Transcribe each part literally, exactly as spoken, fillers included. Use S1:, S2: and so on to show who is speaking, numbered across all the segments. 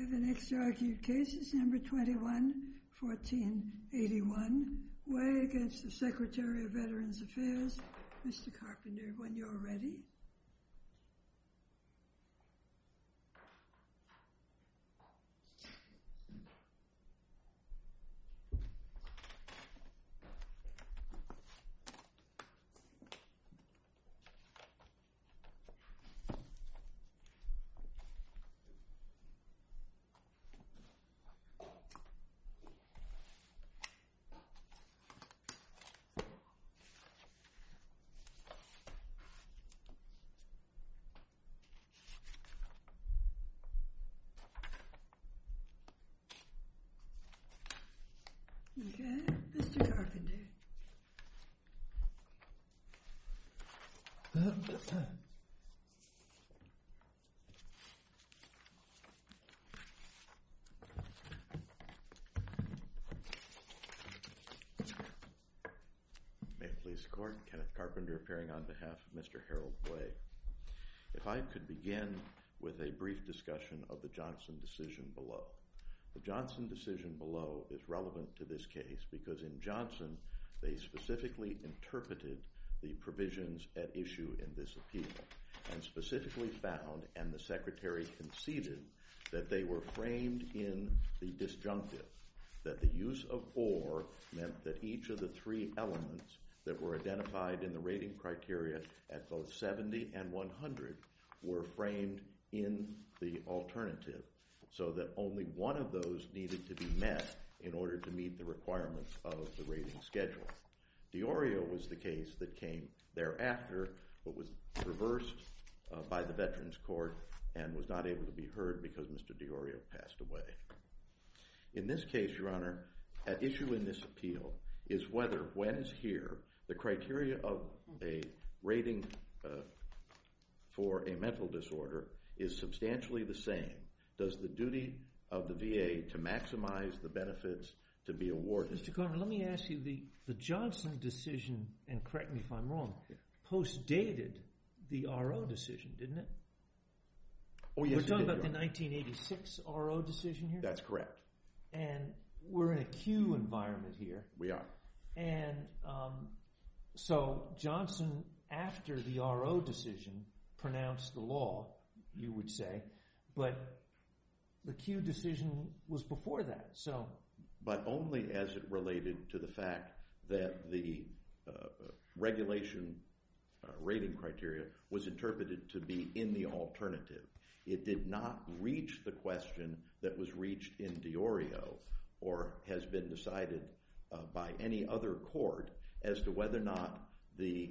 S1: The next argued case is number twenty-one fourteen eighty-one, Way against the Secretary of Veterans Affairs. Mister Carpenter, when you're ready. Okay, Mister Carpenter.
S2: May it please the Court, Kenneth Carpenter appearing on behalf of Mister Harold Way. If I could begin with a brief discussion of the Johnson decision below. The Johnson decision below is relevant to this case because in Johnson, they specifically interpreted the provisions at issue in this appeal and specifically found, and the Secretary conceded, that they were framed in the disjunctive, that the use of or meant that each of the three elements that were identified in the rating criteria at both seventy and one hundred were framed in the alternative, so that only one of those needed to be met in order to meet the requirements of the rating schedule. Diorio was the case that came thereafter, but was reversed uh, by the Veterans Court and was not able to be heard because Mister Diorio passed away. In this case, Your Honor, at issue in this appeal is whether, when is here, the criteria of a rating uh, for a mental disorder is substantially the same. Does the duty of the V A to maximize the benefits to be awarded?
S3: Mister Carpenter, let me ask you, the, the Johnson decision, and correct me if I'm wrong, yeah. post-dated the R O decision, didn't it?
S2: Oh, yes,
S3: We're talking
S2: did,
S3: about the nineteen eighty-six R O decision here?
S2: That's correct.
S3: And we're in a Q environment here.
S2: We are.
S3: And um, so Johnson, after the R O decision, pronounced the law, you would say, but the Q decision was before that, so.
S2: But only as it related to the fact that the uh, regulation uh, rating criteria was interpreted to be in the alternative. It did not reach the question that was reached in Diorio or has been decided uh, by any other court as to whether or not the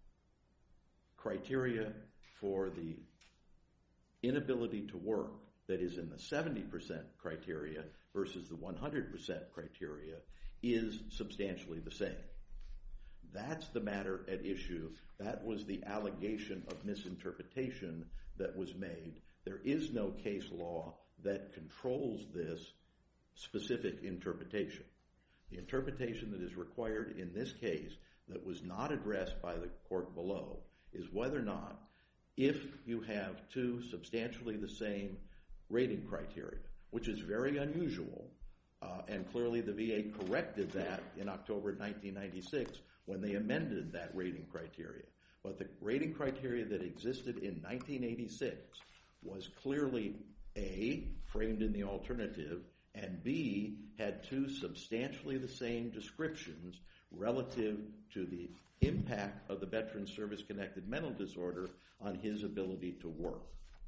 S2: criteria for the inability to work that is in the seventy percent criteria versus the one hundred percent criteria is substantially the same. That's the matter at issue. That was the allegation of misinterpretation that was made. There is no case law that controls this specific interpretation. The interpretation that is required in this case that was not addressed by the court below is whether or not, if you have two substantially the same rating criteria, which is very unusual, uh, and clearly the V A corrected that in October nineteen ninety-six when they amended that rating criteria. But the rating criteria that existed in nineteen eighty-six was clearly A, framed in the alternative, and B, had two substantially the same descriptions relative to the impact of the veteran service-connected mental disorder on his ability to work.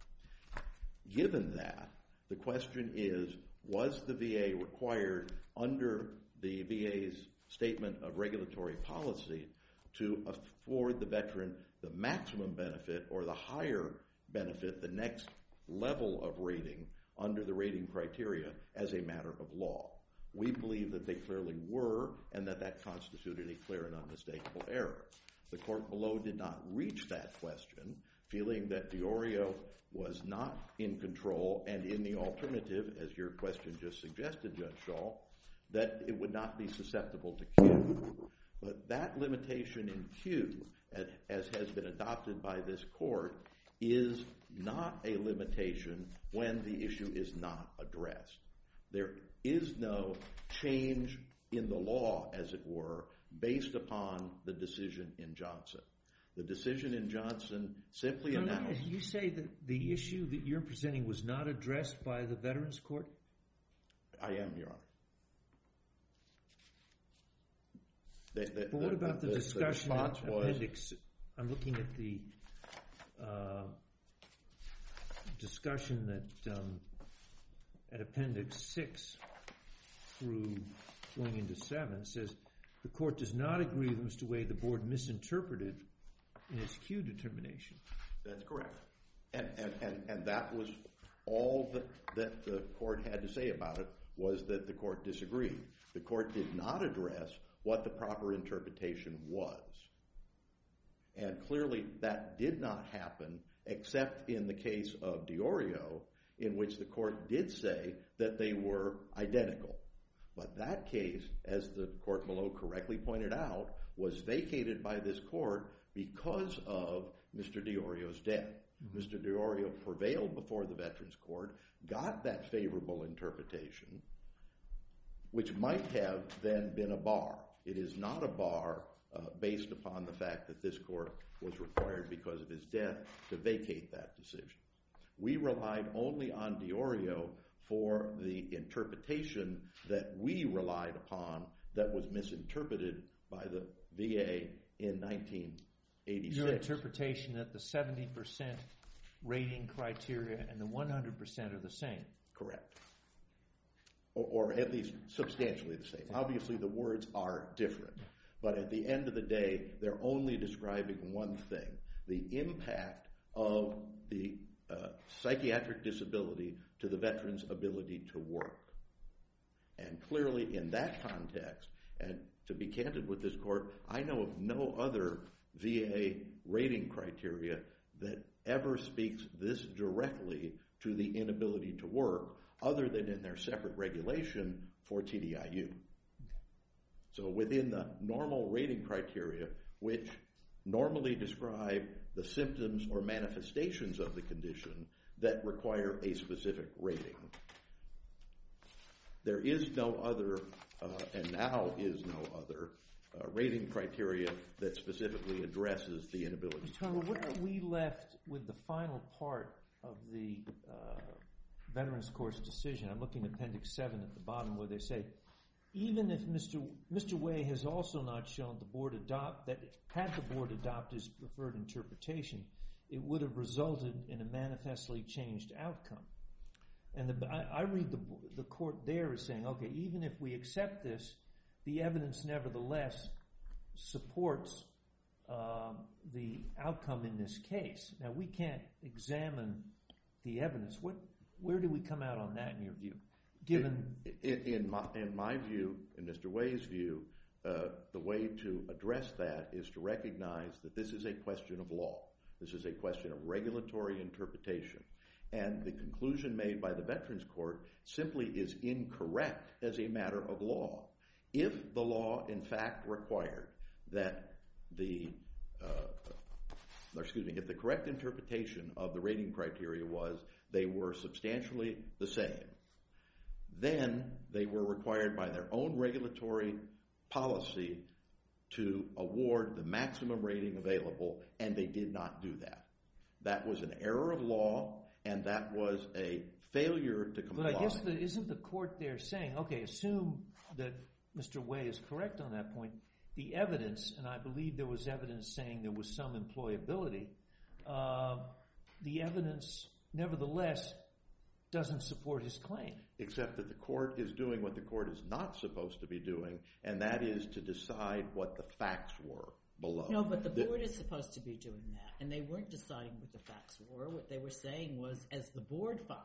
S2: Given that, the question is, was the V A required under the V A's statement of regulatory policy to afford the veteran the maximum benefit or the higher benefit, the next level of rating under the rating criteria as a matter of law? We believe that they clearly were and that that constituted a clear and unmistakable error. The court below did not reach that question, feeling that Diorio was not in control and in the alternative, as your question just suggested, Judge Shaw, that it would not be susceptible to Q. But that limitation in Q, as has been adopted by this court, is not a limitation when the issue is not addressed. There is no change in the law, as it were, based upon the decision in Johnson. The decision in Johnson simply announced...
S3: You say that the issue that you're presenting was not addressed by the Veterans Court?
S2: I am, Your Honor. The, the,
S3: but what
S2: the,
S3: about the,
S2: the
S3: discussion
S2: the
S3: in
S2: was,
S3: appendix? I'm looking at the uh, discussion that um, at appendix six through going into seven says the court does not agree with Mister Way the board misinterpreted in its Q determination.
S2: That's correct. And, and, and, and that was all that, that the court had to say about it, was that the court disagreed. The court did not address what the proper interpretation was. And clearly that did not happen except in the case of Diorio, in which the court did say that they were identical. But that case, as the court below correctly pointed out, was vacated by this court because of Mister Diorio's death. Mm-hmm. Mister Diorio prevailed before the Veterans Court, got that favorable interpretation, which might have then been a bar. It is not a bar uh, based upon the fact that this court was required because of his death to vacate that decision. We relied only on Diorio for the interpretation that we relied upon that was misinterpreted by the V A in nineteen eighty-six.
S3: Your interpretation that the seventy percent rating criteria and the one hundred percent are the same.
S2: Correct. Or, or at least substantially the same. Obviously the words are different. But at the end of the day, they're only describing one thing, the impact of the uh, psychiatric disability to the veteran's ability to work. And clearly in that context, and to be candid with this court, I know of no other V A rating criteria that ever speaks this directly to the inability to work, other than in their separate regulation for T D I U. So within the normal rating criteria, which normally describe the symptoms or manifestations of the condition that require a specific rating, there is no other, uh, and now is no other, uh, rating criteria that specifically addresses the inability
S3: Mister
S2: to
S3: Turner,
S2: work.
S3: what are we left with the final part of the uh, Veterans Court's decision? I'm looking at Appendix seven at the bottom where they say, even if Mister Mister Way has also not shown the board adopt that had the board adopt his preferred interpretation, it would have resulted in a manifestly changed outcome. And the, I, I read the the court there as saying, okay, even if we accept this, the evidence nevertheless supports uh, the outcome in this case. Now we can't examine the evidence. What, where do we come out on that in your view? Given
S2: in, in my in my view, in Mister Way's view, uh, the way to address that is to recognize that this is a question of law. This is a question of regulatory interpretation. And the conclusion made by the Veterans Court simply is incorrect as a matter of law. If the law, in fact, required that the, uh, or excuse me, if the correct interpretation of the rating criteria was they were substantially the same, then they were required by their own regulatory policy to award the maximum rating available, and they did not do that. That was an error of law, and that was a failure to comply.
S3: But I guess the, isn't the court there saying, okay, assume that Mister Way is correct on that point, the evidence, and I believe there was evidence saying there was some employability, uh, the evidence nevertheless doesn't support his claim.
S2: Except that the court is doing what the court is not supposed to be doing, and that is to decide what the facts were below.
S4: No, but the board is supposed to be doing that, and they weren't deciding what the facts were. What they were saying was, as the board found,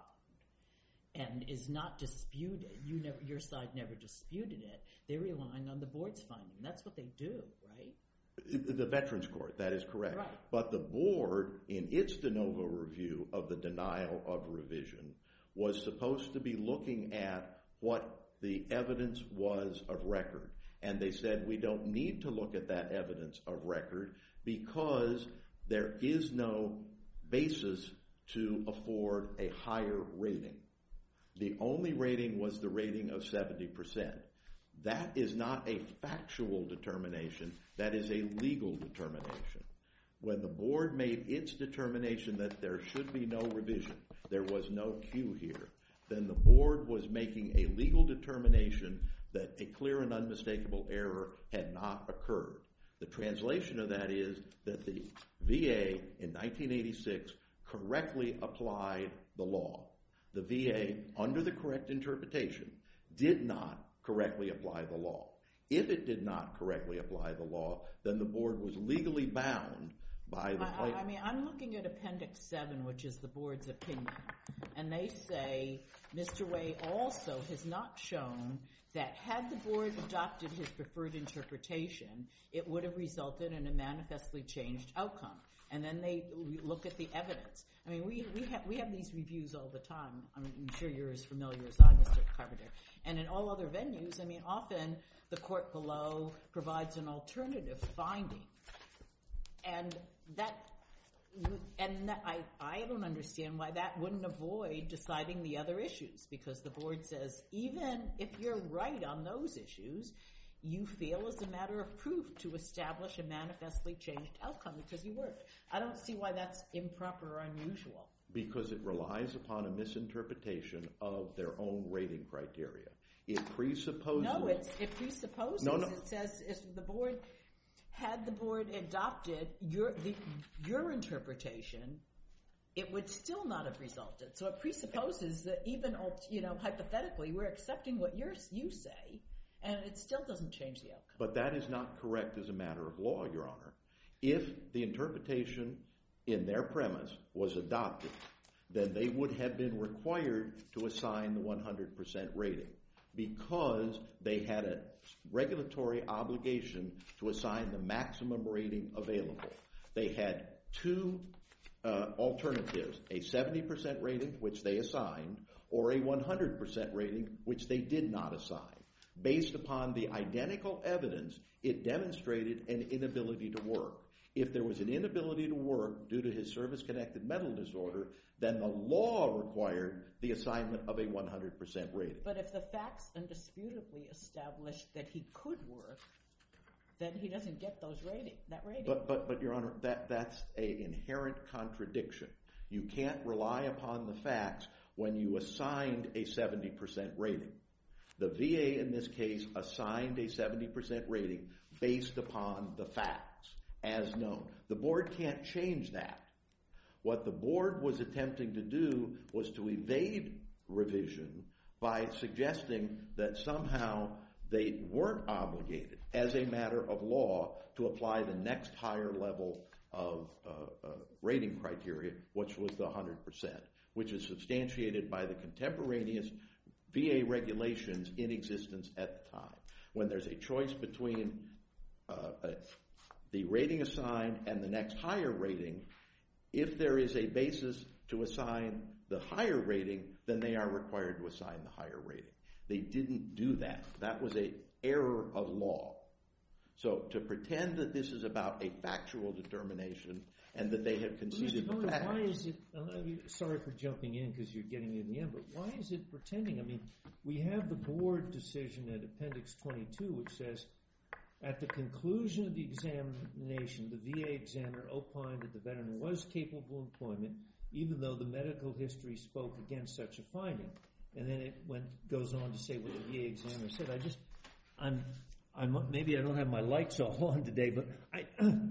S4: and is not disputed, you never, your side never disputed it, they're relying on the board's finding. That's what they do, right?
S2: The Veterans Court, that is correct.
S4: Right.
S2: But the board, in its de novo review of the denial of revision, was supposed to be looking at what the evidence was of record. And they said, we don't need to look at that evidence of record because there is no basis to afford a higher rating. The only rating was the rating of seventy percent. That is not a factual determination. That is a legal determination. When the board made its determination that there should be no revision, there was no Q here, then the board was making a legal determination that a clear and unmistakable error had not occurred. The translation of that is that the V A in nineteen eighty-six correctly applied the law. The V A, under the correct interpretation, did not correctly apply the law. If it did not correctly apply the law, then the board was legally bound by the
S4: I, I mean, I'm looking at Appendix seven, which is the board's opinion, and they say Mister Way also has not shown that had the board adopted his preferred interpretation, it would have resulted in a manifestly changed outcome. And then they look at the evidence. I mean, we we have we have these reviews all the time. I mean, I'm sure you're as familiar as I, Mister Carpenter. And in all other venues, I mean, often the court below provides an alternative finding, and that and that, I I don't understand why that wouldn't avoid deciding the other issues, because the board says even if you're right on those issues, you feel as a matter of proof to establish a manifestly changed outcome because you worked. I don't see why that's improper or unusual.
S2: Because it relies upon a misinterpretation of their own rating criteria. It presupposes...
S4: No, it's, it presupposes.
S2: No, no.
S4: It says if the board, had the board adopted your the, your interpretation, it would still not have resulted. So it presupposes that even, you know, hypothetically, we're accepting what you're, you say, and it still doesn't change the outcome.
S2: But that is not correct as a matter of law, Your Honor. If the interpretation in their premise was adopted, then they would have been required to assign the one hundred percent rating because they had a regulatory obligation to assign the maximum rating available. They had two uh, alternatives, a seventy percent rating, which they assigned, or a one hundred percent rating, which they did not assign. Based upon the identical evidence, it demonstrated an inability to work. If there was an inability to work due to his service-connected mental disorder, then the law required the assignment of a one hundred percent rating.
S4: But if the facts indisputably established that he could work, then he doesn't get those rating, that rating.
S2: But, but, but Your Honor, that, that's an inherent contradiction. You can't rely upon the facts when you assigned a seventy percent rating. The V A in this case assigned a seventy percent rating based upon the facts as known. The board can't change that. What the board was attempting to do was to evade revision by suggesting that somehow they weren't obligated as a matter of law to apply the next higher level of uh, uh, rating criteria, which was the one hundred percent, which is substantiated by the contemporaneous V A regulations in existence at the time. When there's a choice between uh, uh, the rating assigned and the next higher rating, if there is a basis to assign the higher rating, then they are required to assign the higher rating. They didn't do that. That was an error of law. So to pretend that this is about a factual determination and that they have conceded the fact.
S3: Why is it, I'm sorry for jumping in because you're getting in the end, but why is it pretending? I mean, we have the board decision at Appendix twenty-two, which says, at the conclusion of the examination, the V A examiner opined that the veteran was capable of employment, even though the medical history spoke against such a finding. And then it went goes on to say what the V A examiner said. I just, I'm, I'm maybe I don't have my lights all on today, but I,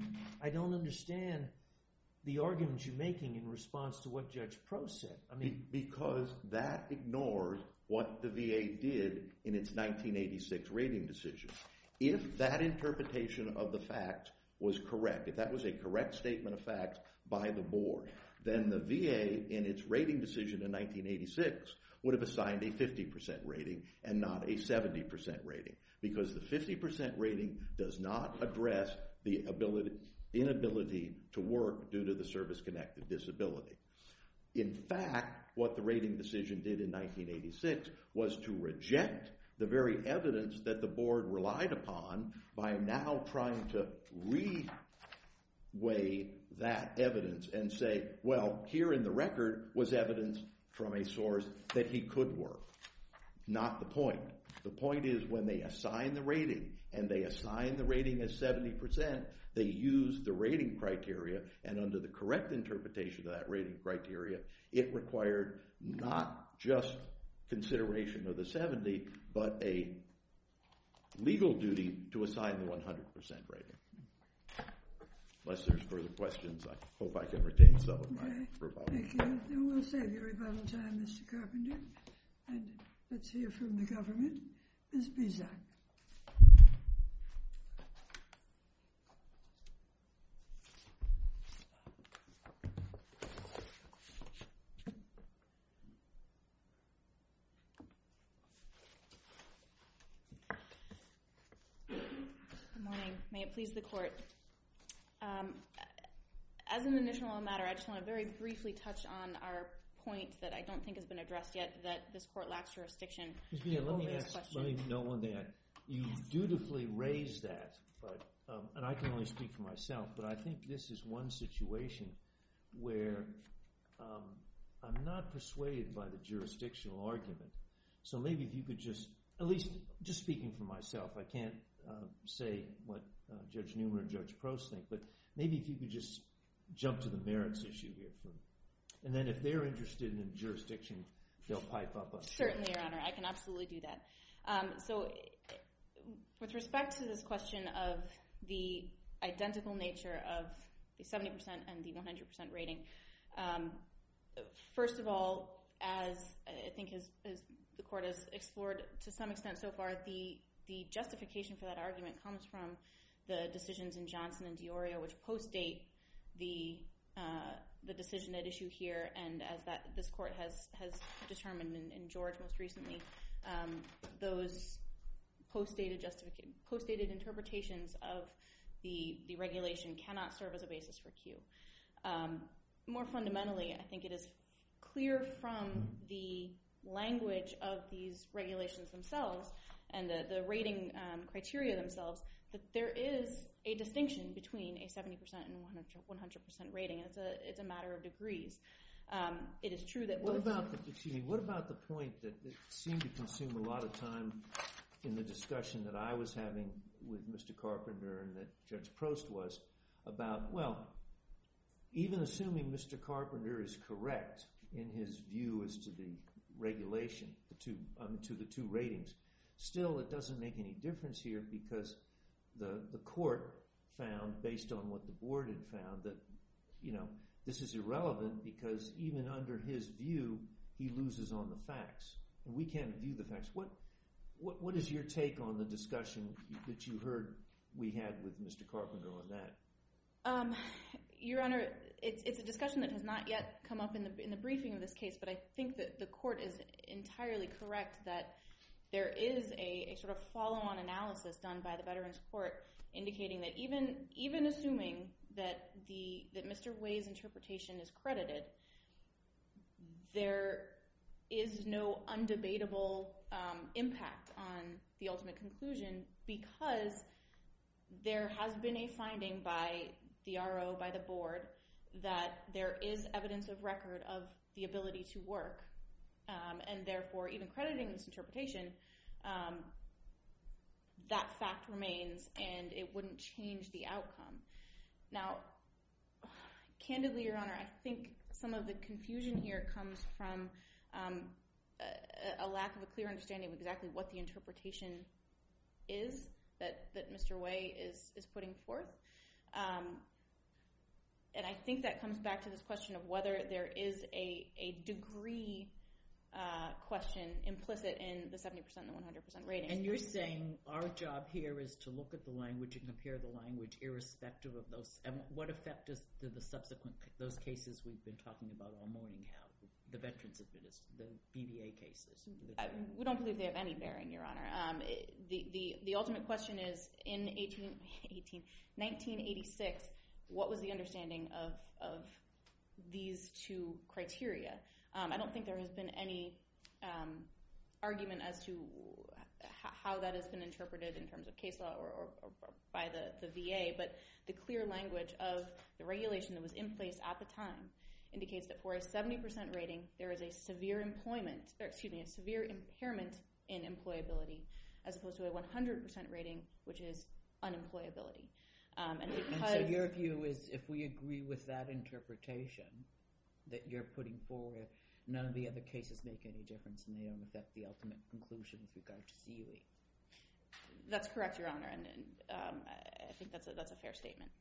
S3: I don't understand the arguments you're making in response to what Judge Prost said. I mean,
S2: Be- because that ignores what the V A did in its nineteen eighty-six rating decision. If that interpretation of the fact was correct, if that was a correct statement of fact by the board, then the V A in its rating decision in nineteen eighty-six would have assigned a fifty percent rating and not a seventy percent rating, because the fifty percent rating does not address the ability, inability to work due to the service-connected disability. In fact, what the rating decision did in nineteen eighty-six was to reject the very evidence that the board relied upon by now trying to weigh that evidence and say, well, here in the record was evidence from a source that he could work. Not the point. The point is when they assign the rating, and they assign the rating as seventy percent, they use the rating criteria, and under the correct interpretation of that rating criteria, it required not just consideration of the seventy, but a legal duty to assign the one hundred percent rating. Unless there's further questions, I hope I can retain some of my
S1: Okay.
S2: rebuttal.
S1: Thank you. Then we'll save your rebuttal time, Mister Carpenter. And let's hear from the government. Miz Bizak.
S5: Good morning. May it please the court. Um, as an initial matter, I just want to very briefly touch on our point that I don't think has been addressed yet, that this court lacks jurisdiction
S3: Miz Mia, let
S5: over
S3: me
S5: this
S3: ask,
S5: question.
S3: let me know one thing. You
S5: Yes.
S3: dutifully raised that, but um, and I can only speak for myself, but I think this is one situation where um, I'm not persuaded by the jurisdictional argument. So maybe if you could just, at least just speaking for myself, I can't uh, say what uh, Judge Newman or Judge Prost think, but maybe if you could just jump to the merits issue here. For, and then if they're interested in jurisdiction, they'll pipe up. I'm sure.
S5: Certainly, Your Honor. I can absolutely do that. Um, so with respect to this question of the identical nature of the seventy percent and the one hundred percent rating, um, first of all, as I think has, as the court has explored to some extent so far, the, the justification for that argument comes from the decisions in Johnson and Diorio, which post-date the uh, the decision at issue here, and as that this court has has determined in, in George most recently, um, those post-dated justification, post-dated interpretations of the the regulation cannot serve as a basis for Q. Um, more fundamentally, I think it is clear from the language of these regulations themselves and the, the rating um, criteria themselves that there is a distinction between a seventy percent and one hundred percent rating. It's a it's a matter of degrees. Um, it is true that
S3: What
S5: both,
S3: about the, excuse me, what about the point that, that seemed to consume a lot of time in the discussion that I was having with Mister Carpenter and that Judge Prost was about, well, even assuming Mister Carpenter is correct in his view as to the regulation, the two, um, to the two ratings, still it doesn't make any difference here because the the court found, based on what the board had found, that, you know, this is irrelevant because even under his view, he loses on the facts. And we can't view the facts. What what what is your take on the discussion that you heard we had with Mister Carpenter on that?
S5: Um, Your Honor, it's it's a discussion that has not yet come up in the in the briefing of this case, but I think that the court is entirely correct that there is a, a sort of follow-on analysis done by the Veterans Court indicating that even even assuming that the that Mister Way's interpretation is credited, there is no undebatable um, impact on the ultimate conclusion because there has been a finding by the R O, by the board, that there is evidence of record of the ability to work, um, and therefore even crediting this interpretation, um, that fact remains and it wouldn't change the outcome. Now, candidly, Your Honor, I think some of the confusion here comes from um, a, a lack of a clear understanding of exactly what the interpretation is that, that Mister Way is, is putting forth. Um, and I think that comes back to this question of whether there is a, a degree uh, question implicit in the seventy percent and the one hundred percent rating.
S4: And you're saying our job here is to look at the language and compare the language irrespective of those. And what effect does do the subsequent, those cases we've been talking about all morning have? The Veterans Administration, the B V A cases.
S5: Uh, we don't believe they have any bearing, Your Honor. Um, it, the, the, the ultimate question is, in eighteen, eighteen, nineteen eighty-six, what was the understanding of, of these two criteria? Um, I don't think there has been any um, argument as to h- how that has been interpreted in terms of case law or, or, or by the, the V A, but the clear language of the regulation that was in place at the time indicates that for a seventy percent rating, there is a severe employment, or excuse me, a severe impairment in employability, as opposed to a one hundred percent rating, which is unemployability. Um, and because
S4: and so your view is, if we agree with that interpretation that you're putting forward, none of the other cases make any difference and they don't affect the ultimate conclusion with regard to C U E.
S5: That's correct, Your Honor, and, and um, I think that's a, that's a fair statement.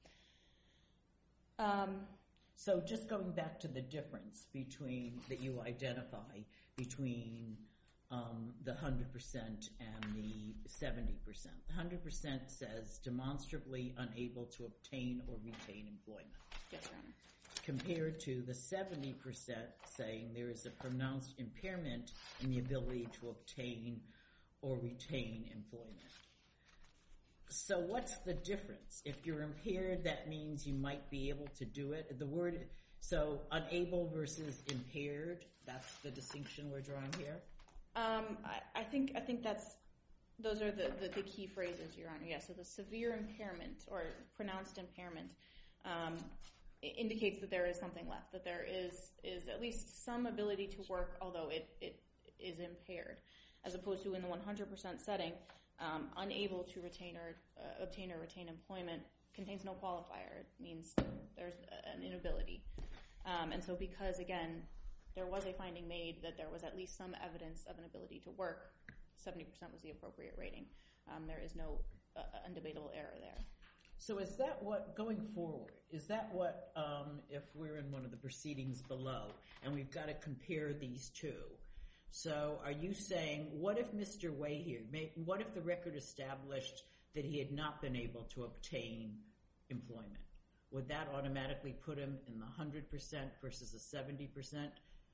S5: Um,
S4: so just going back to the difference between that you identify between um, the one hundred percent and the seventy percent. The one hundred percent says demonstrably unable to obtain or retain employment.
S5: Yes, Your Honor.
S4: Compared to the seventy percent saying there is a pronounced impairment in the ability to obtain or retain employment. So what's the difference? If you're impaired, that means you might be able to do it. The word, so unable versus impaired, that's the distinction we're drawing here?
S5: Um, I, I think I think that's those are the, the, the key phrases, Your Honor. Yeah, so the severe impairment or pronounced impairment um, indicates that there is something left, that there is is at least some ability to work, although it, it is impaired, as opposed to in the one hundred percent setting, um, unable to retain or uh, obtain or retain employment contains no qualifier. It means there's an inability. Um, and so because, again, there was a finding made that there was at least some evidence of an ability to work, seventy percent was the appropriate rating. Um, there is no uh, undebatable error there.
S4: So is that what, going forward, is that what, um, if we're in one of the proceedings below and we've got to compare these two, so are you saying, what if Mister Way here, may, what if the record established that he had not been able to obtain employment? Would that automatically put him in the one hundred percent versus the seventy percent?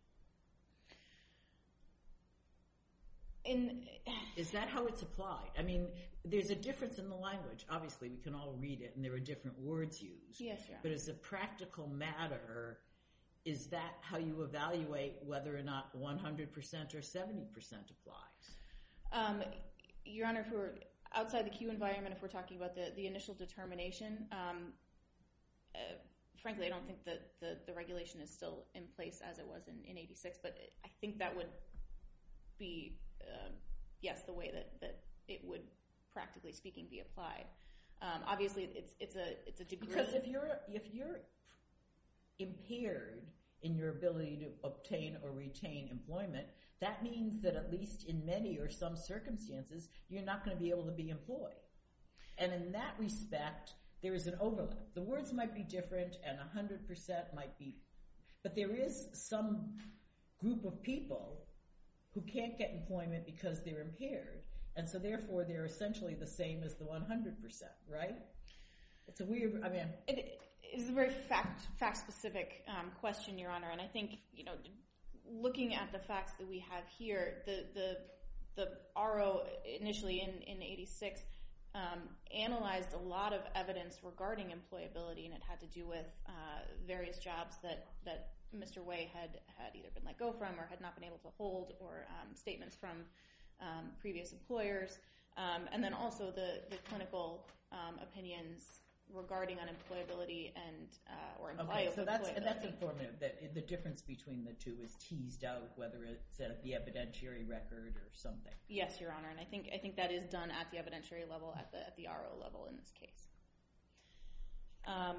S5: In,
S4: Is that how it's applied? I mean, there's a difference in the language. Obviously, we can all read it, and there are different words used.
S5: Yes, Your Honor.
S4: But as a practical matter, is that how you evaluate whether or not one hundred percent or seventy percent applies?
S5: Um, Your Honor, if we're outside the Q environment, if we're talking about the, the initial determination, um, uh, frankly, I don't think that the, the regulation is still in place as it was in, in eighty-six, but I think that would be, uh, yes, the way that, that it would, practically speaking, be applied. Um, obviously, it's it's a it's a degree.
S4: Because if you're if you're impaired in your ability to obtain or retain employment, that means that at least in many or some circumstances, you're not going to be able to be employed. And in that respect, there is an overlap. The words might be different and one hundred percent might be, but there is some group of people who can't get employment because they're impaired. And so therefore, they're essentially the same as the one hundred percent, right? It's a weird, I mean...
S5: It is a very fact, fact-specific um, question, Your Honor, and I think, you know, looking at the facts that we have here, the the, the R O initially in, in eighty-six um, analyzed a lot of evidence regarding employability, and it had to do with uh, various jobs that, that Mister Way had, had either been let go from or had not been able to hold, or um, statements from um, previous employers, um, and then also the, the clinical um, opinions regarding unemployability and uh, or employability.
S4: Okay, so that's and that's informative. That the difference between the two is teased out, whether it's at the evidentiary record or something.
S5: Yes, Your Honor, and I think I think that is done at the evidentiary level, at the at the R O level in this case. Um,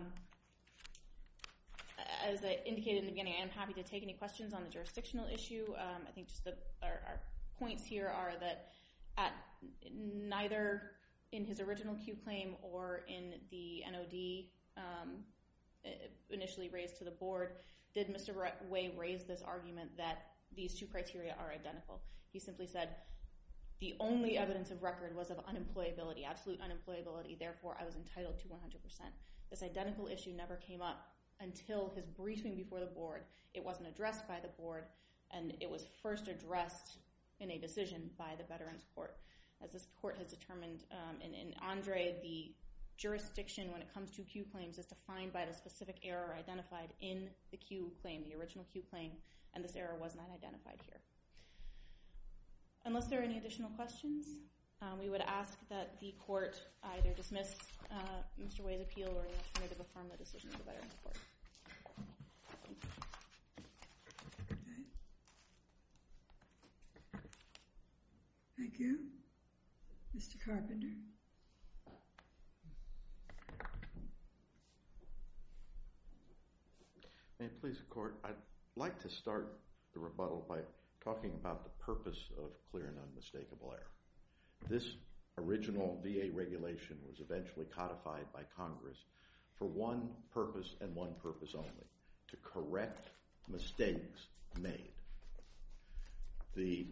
S5: as I indicated in the beginning, I am happy to take any questions on the jurisdictional issue. Um, I think just the our, our points here are that at neither in his original Q claim or in the N O D um, initially raised to the board, did Mister Way raise this argument that these two criteria are identical. He simply said, the only evidence of record was of unemployability, absolute unemployability, therefore I was entitled to one hundred percent. This identical issue never came up until his briefing before the board. It wasn't addressed by the board, and it was first addressed in a decision by the Veterans Court. As this court has determined um, in, in Andre, the jurisdiction when it comes to Q claims is defined by the specific error identified in the Q claim, the original Q claim, and this error was not identified here. unless there are any additional questions, um, we would ask that the court either dismiss uh, Mister Way's appeal or in the alternative affirm the decision of the Veterans Court.
S1: Okay. Thank you. Mister Carpenter.
S2: May it please the court, I'd like to start the rebuttal by talking about the purpose of clear and unmistakable error. This original V A regulation was eventually codified by Congress for one purpose and one purpose only, to correct mistakes made. The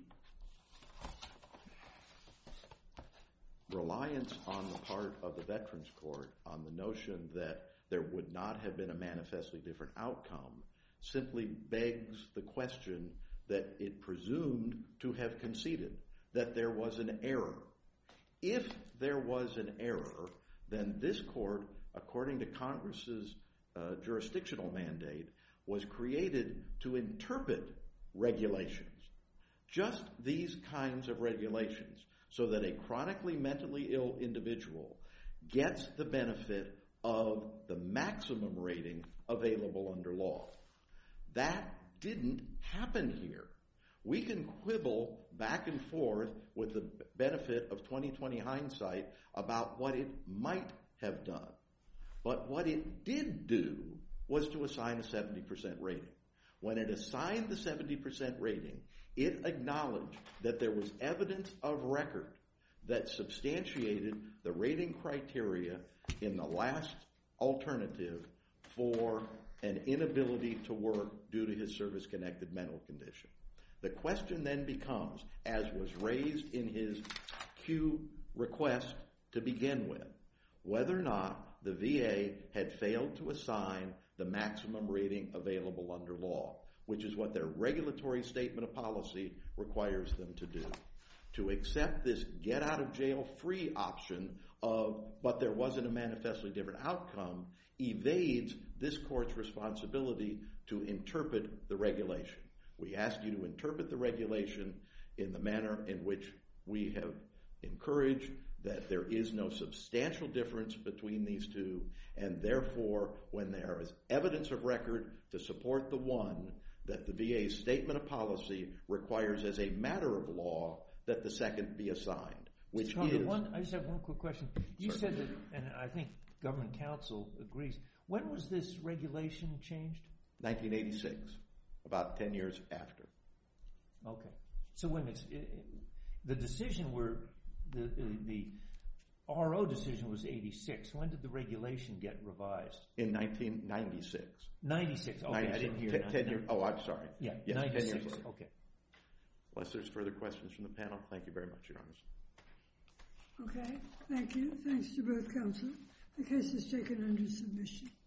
S2: reliance on the part of the Veterans Court on the notion that there would not have been a manifestly different outcome simply begs the question that it presumed to have conceded, that there was an error. If there was an error, then this court, according to Congress's uh, jurisdictional mandate, was created to interpret regulations, just these kinds of regulations, so that a chronically mentally ill individual gets the benefit of the maximum rating available under law. That didn't happen here. We can quibble back and forth with the benefit of twenty twenty hindsight about what it might have done. But what it did do was to assign a seventy percent rating. When it assigned the seventy percent rating, it acknowledged that there was evidence of record that substantiated the rating criteria in the last alternative for an inability to work due to his service-connected mental condition. The question then becomes, as was raised in his Q request to begin with, whether or not the V A had failed to assign the maximum rating available under law, which is what their regulatory statement of policy requires them to do. To accept this get-out-of-jail-free option of, but there wasn't a manifestly different outcome, evades this court's responsibility to interpret the regulation. We ask you to interpret the regulation in the manner in which we have encouraged that there is no substantial difference between these two, and therefore, when there is evidence of record to support the one, that the V A's statement of policy requires as a matter of law that the second be assigned, which
S3: Congress,
S2: is...
S3: One, I just have one quick question. You
S2: Certainly.
S3: said that, and I think government counsel agrees, when was this regulation changed?
S2: nineteen eighty-six, about ten years after.
S3: Okay. So when it's, it, it, the decision were, the, the, the R O decision was eighty-six. When did the regulation get revised?
S2: In nineteen ninety-six.
S3: ninety-six. Okay,
S2: ninety-six.
S3: I didn't hear
S2: ten,
S3: that.
S2: ten years. Oh, I'm sorry.
S3: Yeah,
S2: yes,
S3: ninety-six.
S2: ten years later.
S3: Okay.
S2: Unless there's further questions from the panel, thank you very much, Your Honor.
S1: Okay, thank you. Thanks to both counsel. The case is taken under submission.